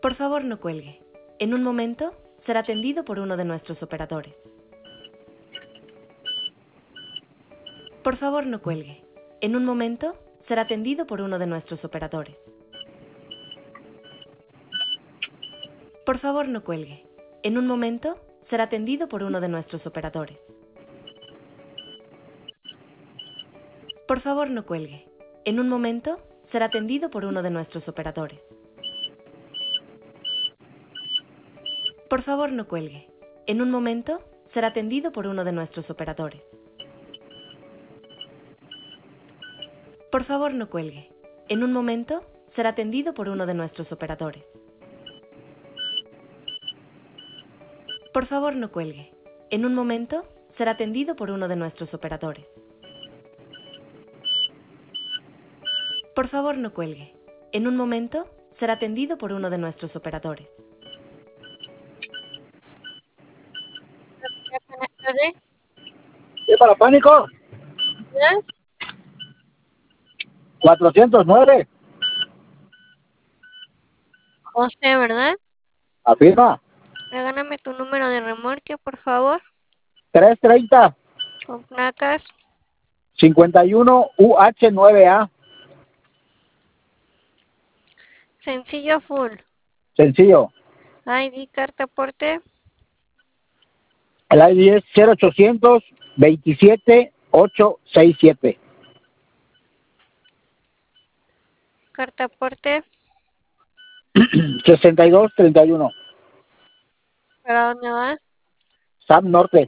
Por favor, no cuelgue. En un momento será atendido por uno de nuestros operadores. Por favor, no cuelgue. En un momento será atendido por uno de nuestros operadores. Por favor, no cuelgue. En un momento será atendido por uno de nuestros operadores. Por favor, no cuelgue. En un momento será atendido por uno de nuestros operadores. Por favor, no cuelgue. En un momento será atendido por uno de nuestros operadores. Por favor, no cuelgue. En un momento será atendido por uno de nuestros operadores. Por favor, no cuelgue. En un momento será atendido por uno de nuestros operadores. Por favor, no cuelgue. En un momento será atendido por uno de nuestros operadores. Buenas tardes. ¿Qué para pánico? ¿Ya? 409. José, ¿verdad? Afirma. Regálame tu número de remolque, por favor. 330 Con placas. 51 UH9A. Sencillo full. Sencillo. ID, carta porte. El ID es 0800 27 867. Carta porte. 6231. ¿Para dónde vas? SAM Norte.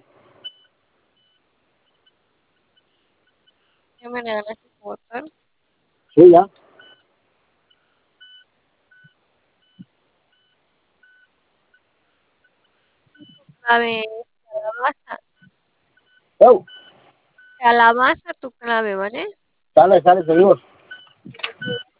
¿Ya me regalaste tu botón? Sí, ya. Clave calabaza. Oh, Calabaza tu clave, ¿vale? sale, seguimos.